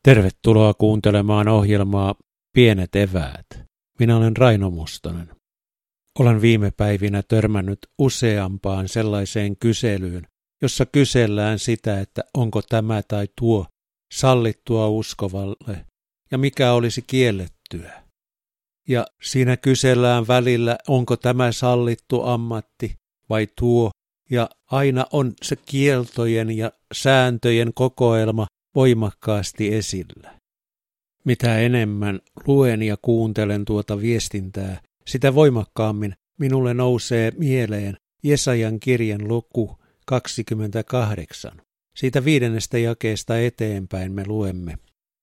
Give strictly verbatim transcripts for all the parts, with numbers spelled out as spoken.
Tervetuloa kuuntelemaan ohjelmaa Pienet eväät. Minä olen Raino Mustonen. Olen viime päivinä törmännyt useampaan sellaiseen kyselyyn, jossa kysellään sitä, että onko tämä tai tuo sallittua uskovalle ja mikä olisi kiellettyä. Ja siinä kysellään välillä, onko tämä sallittu ammatti vai tuo, ja aina on se kieltojen ja sääntöjen kokoelma voimakkaasti esillä. Mitä enemmän luen ja kuuntelen tuota viestintää, sitä voimakkaammin minulle nousee mieleen Jesajan kirjan luku kaksikymmentäkahdeksan. Siitä viidennestä jakeesta eteenpäin me luemme.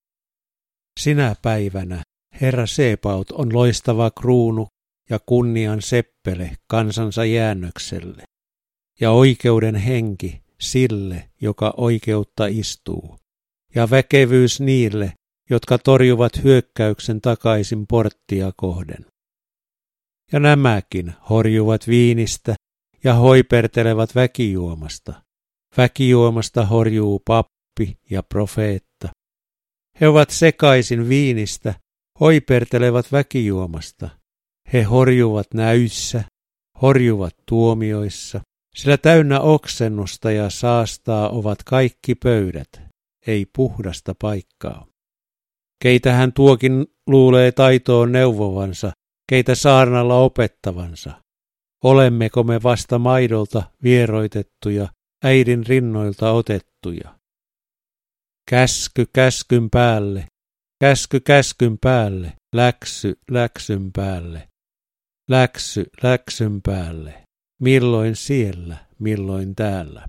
Sinä päivänä Herra Sebaot on loistava kruunu ja kunnian seppele kansansa jäännökselle, ja oikeuden henki sille, joka oikeutta istuu, ja väkevyys niille, jotka torjuvat hyökkäyksen takaisin porttia kohden. Ja nämäkin horjuvat viinistä ja hoipertelevat väkijuomasta. Väkijuomasta horjuu pappi ja profeetta. He ovat sekaisin viinistä, hoipertelevat väkijuomasta. He horjuvat näyissä, horjuvat tuomioissa, sillä täynnä oksennusta ja saastaa ovat kaikki pöydät, ei puhdasta paikkaa. Keitä hän tuokin luulee taitoon neuvovansa, keitä saarnalla opettavansa. Olemmeko me vasta maidolta vieroitettuja, äidin rinnoilta otettuja? Käsky käskyn päälle, käsky käskyn päälle, läksy läksyn päälle, läksy läksyn päälle, milloin siellä, milloin täällä.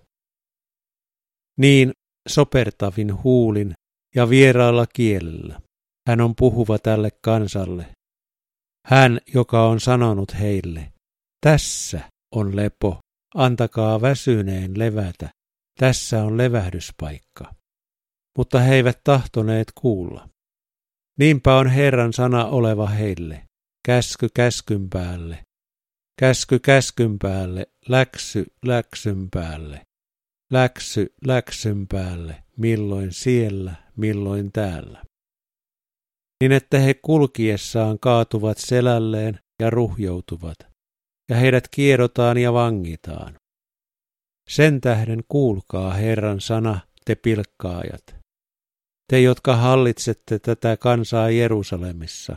Niin sopertavin huulin ja vieraalla kielellä hän on puhuva tälle kansalle. Hän, joka on sanonut heille, tässä on lepo, antakaa väsyneen levätä, tässä on levähdyspaikka. Mutta he eivät tahtoneet kuulla. Niinpä on Herran sana oleva heille, käsky käskyn päälle, käsky käskyn päälle, läksy läksyn päälle, läksy läksyn päälle, milloin siellä, milloin täällä. Niin että he kulkiessaan kaatuvat selälleen ja ruhjoutuvat, ja heidät kiedotaan ja vangitaan. Sen tähden kuulkaa Herran sana, te pilkkaajat, te jotka hallitsette tätä kansaa Jerusalemissa.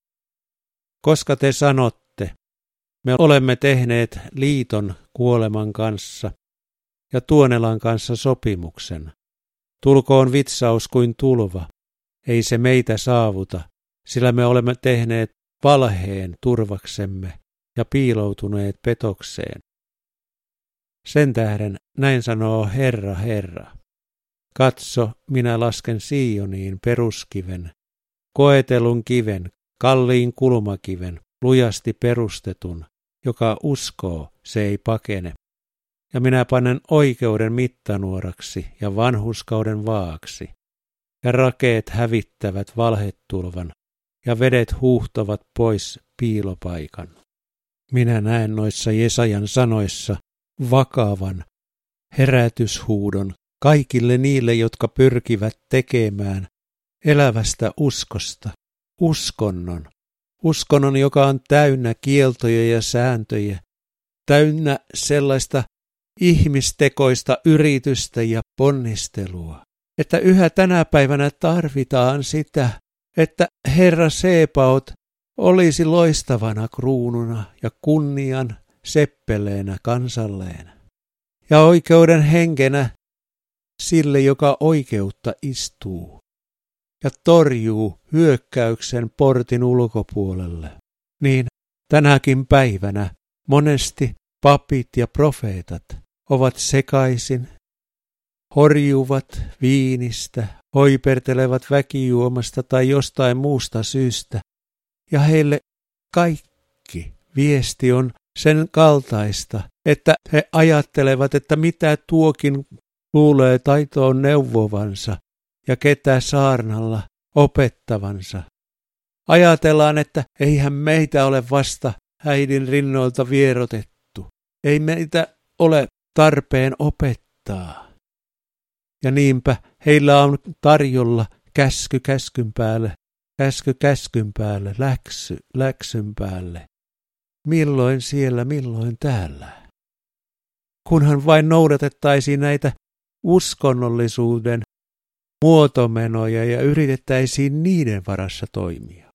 Koska te sanotte, me olemme tehneet liiton kuoleman kanssa ja Tuonelan kanssa sopimuksen. Tulkoon vitsaus kuin tulva, ei se meitä saavuta, sillä me olemme tehneet valheen turvaksemme ja piiloutuneet petokseen. Sen tähden näin sanoo Herra, Herra. Katso, minä lasken Sioniin peruskiven, koetelun kiven, kalliin kulmakiven, lujasti perustetun, joka uskoo, se ei pakene. Ja minä panen oikeuden mittanuoraksi ja vanhurskauden vaaksi. Ja rakeet hävittävät valhetulvan, ja vedet huuhtavat pois piilopaikan. Minä näen noissa Jesajan sanoissa vakavan herätyshuudon kaikille niille, jotka pyrkivät tekemään elävästä uskosta uskonnon. Uskonnon, joka on täynnä kieltoja ja sääntöjä, täynnä sellaista ihmistekoista yritystä ja ponnistelua, että yhä tänä päivänä tarvitaan sitä, että Herra Sebaot olisi loistavana kruununa ja kunnian seppeleenä kansalleen ja oikeuden henkenä sille, joka oikeutta istuu ja torjuu hyökkäyksen portin ulkopuolelle. Niin tänäkin päivänä monesti papit ja profeetat ovat sekaisin, horjuvat viinistä, hoipertelevat väkijuomasta tai jostain muusta syystä, ja heille kaikki viesti on sen kaltaista, että he ajattelevat, että mitä tuokin luulee taitoon neuvovansa ja ketä saarnalla opettavansa. Ajatellaan, että eihän meitä ole vasta äidin rinnoilta vierotettu, ei meitä ole tarpeen opettaa. Ja niinpä heillä on tarjolla käsky käskyn päälle, käsky käskyn päälle, läksy läksyn päälle. Milloin siellä, milloin täällä. Kunhan vain noudatettaisiin näitä uskonnollisuuden muotomenoja ja yritettäisiin niiden varassa toimia.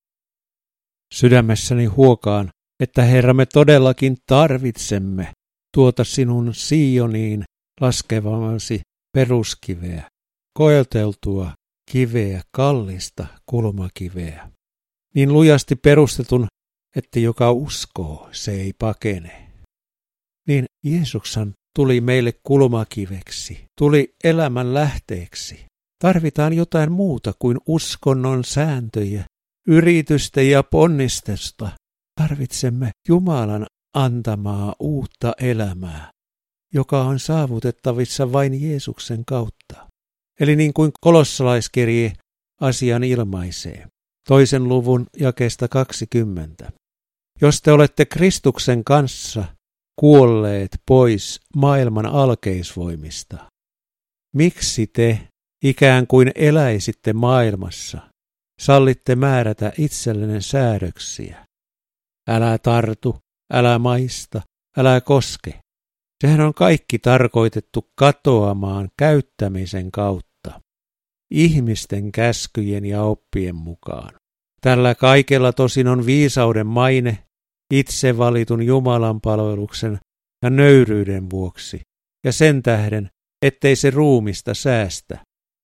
Sydämessäni huokaan, että Herra, me todellakin tarvitsemme tuota sinun Sioniin laskevamasi peruskiveä, koeteltua kiveä, kallista kulmakiveä, niin lujasti perustetun, että joka uskoo, se ei pakene. Niin Jeesuksen tuli meille kulmakiveksi, tuli elämän lähteeksi. Tarvitaan jotain muuta kuin uskonnon sääntöjä, yritystä ja ponnistusta. Tarvitsemme Jumalan antamaa uutta elämää, joka on saavutettavissa vain Jeesuksen kautta. Eli niin kuin kolossalaiskirje asian ilmaisee, toisen luvun jakeesta kaksikymmentä. Jos te olette Kristuksen kanssa kuolleet pois maailman alkeisvoimista, miksi te ikään kuin eläisitte maailmassa, sallitte määrätä itsellenne säädöksiä? Älä tartu, älä maista, älä koske. Sehän on kaikki tarkoitettu katoamaan käyttämisen kautta, ihmisten käskyjen ja oppien mukaan. Tällä kaikella tosin on viisauden maine itse valitun Jumalan palveluksen ja nöyryyden vuoksi, ja sen tähden, ettei se ruumista säästä.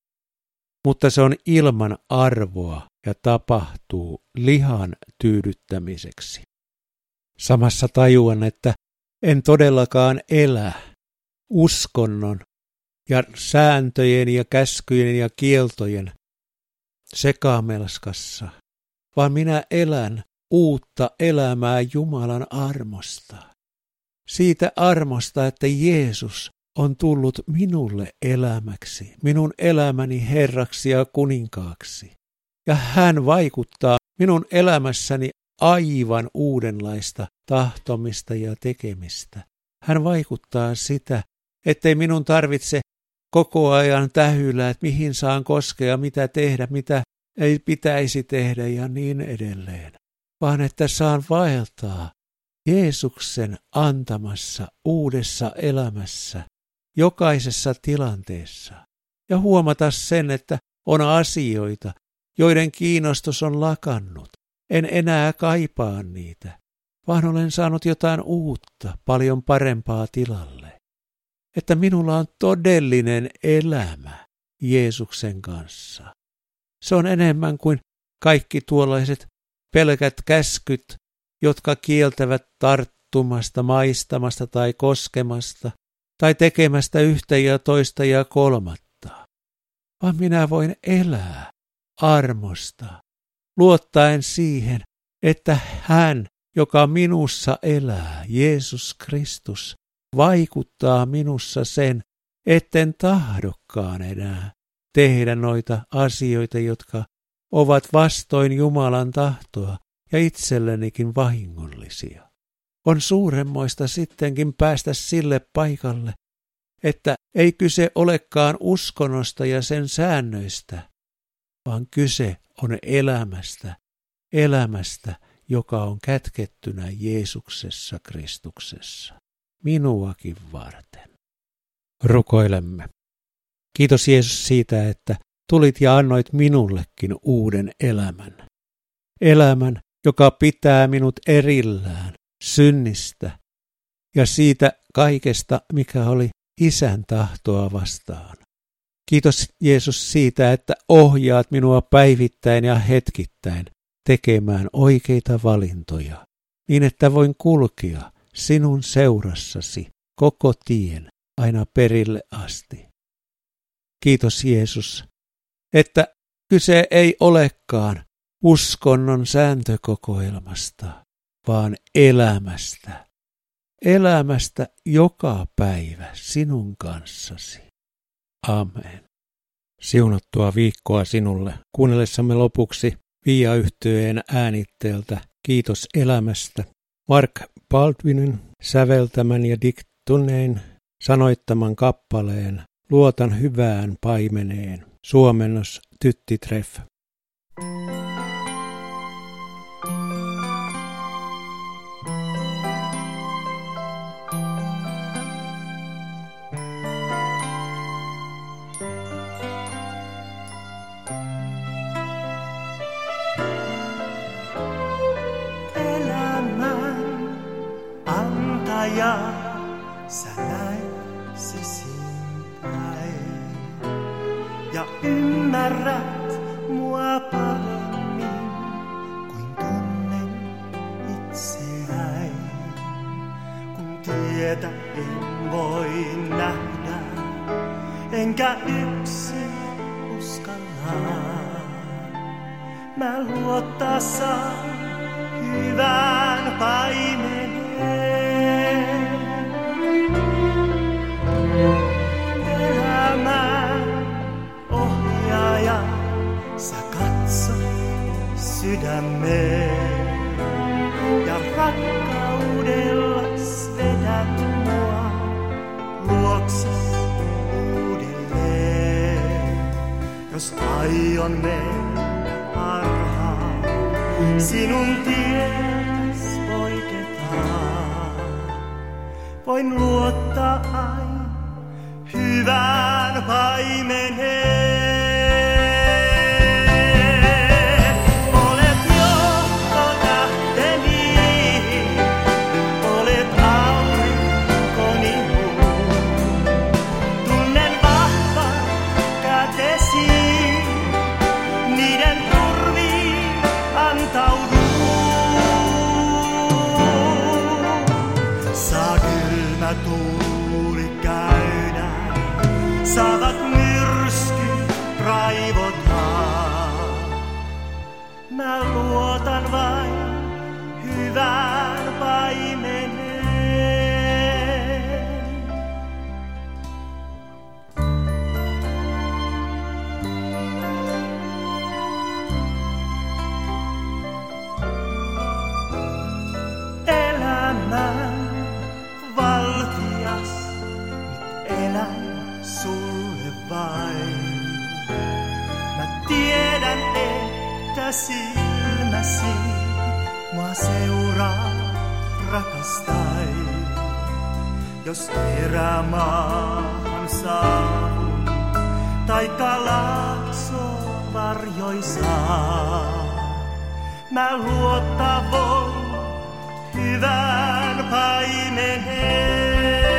Mutta se on ilman arvoa ja tapahtuu lihan tyydyttämiseksi. Samassa tajuan, että en todellakaan elä uskonnon ja sääntöjen ja käskyjen ja kieltojen sekamelskassa, vaan minä elän uutta elämää Jumalan armosta. Siitä armosta, että Jeesus on tullut minulle elämäksi, minun elämäni Herraksi ja kuninkaaksi. Ja hän vaikuttaa minun elämässäni aivan uudenlaista tahtomista ja tekemistä. Hän vaikuttaa sitä, ettei minun tarvitse koko ajan tähyillä, että mihin saan koskea, mitä tehdä, mitä ei pitäisi tehdä ja niin edelleen. Vaan että saan vaeltaa Jeesuksen antamassa uudessa elämässä, jokaisessa tilanteessa. Ja huomata sen, että on asioita, joiden kiinnostus on lakannut. En enää kaipaa niitä, vaan olen saanut jotain uutta, paljon parempaa tilalle. Että minulla on todellinen elämä Jeesuksen kanssa. Se on enemmän kuin kaikki tuollaiset pelkät käskyt, jotka kieltävät tarttumasta, maistamasta tai koskemasta tai tekemästä yhtä ja toista ja kolmatta. Vaan minä voin elää armosta, luottaen siihen, että hän, joka minussa elää, Jeesus Kristus, vaikuttaa minussa sen, etten tahdokkaan enää tehdä noita asioita, jotka ovat vastoin Jumalan tahtoa ja itsellenikin vahingollisia. On suuremmoista sittenkin päästä sille paikalle, että ei kyse olekaan uskonnosta ja sen säännöistä, vaan kyse on elämästä, elämästä, joka on kätkettynä Jeesuksessa Kristuksessa, minuakin varten. Rukoilemme. Kiitos Jeesus siitä, että tulit ja annoit minullekin uuden elämän. Elämän, joka pitää minut erillään synnistä ja siitä kaikesta, mikä oli Isän tahtoa vastaan. Kiitos Jeesus siitä, että ohjaat minua päivittäin ja hetkittäin tekemään oikeita valintoja, niin että voin kulkea sinun seurassasi koko tien aina perille asti. Kiitos Jeesus, että kyse ei olekaan uskonnon sääntökokoelmasta, vaan elämästä. Elämästä joka päivä sinun kanssasi. Amen. Siunattua viikkoa sinulle. Kuunnellessamme lopuksi Via-yhtyeen äänitteeltä Kiitos elämästä. Mark Baldwinin säveltämän ja Dick Tunnein sanoittaman kappaleen Luotan hyvään paimeneen. Suomennos Tytti-treff. Ja sä näet sisimpäin ja ymmärrät mua paremmin kuin tunnen itseäni. Kun tietä en voi nähdä, enkä yksin uskalla, mä luottaa saan hyvän paimenen. Elämän ohjaaja, sä katsot sydämeen ja rakkaudella vedät mua luokse uudelleen. Jos aion mennä harhaan, sinun ties poiketaan, voin luottaa aina hyvän paimeneen. Olet johtotähteni, olet aurinkoni muu. Tunnen vahvan kätesi, niiden turviin antaudun. Saa kylmä tuuli käydä, saavat myrskyt raivottaa. Mä luotan vain hyvään paimeneen. Elämän valtias, nyt elän sulle vain. Mä tiedän, että silmäsi mua seuraa rakastain. Jos erämaahan saavun, taikka laakso varjoisaa, mä luottaa voin hyvään paimeneen.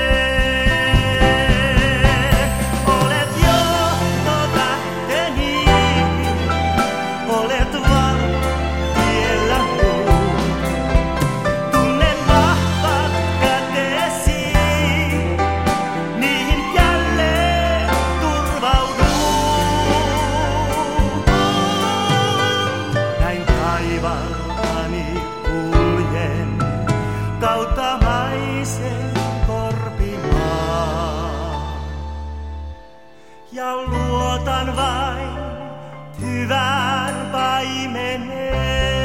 Olet johtotähteni, olet valtiellä muu. Tunnen vahvat kätesi, niihin jälleen turvaudun. Näin taivaallani kuljen kautta maisen korpimaa ja luotan vain hyvään paimeneen.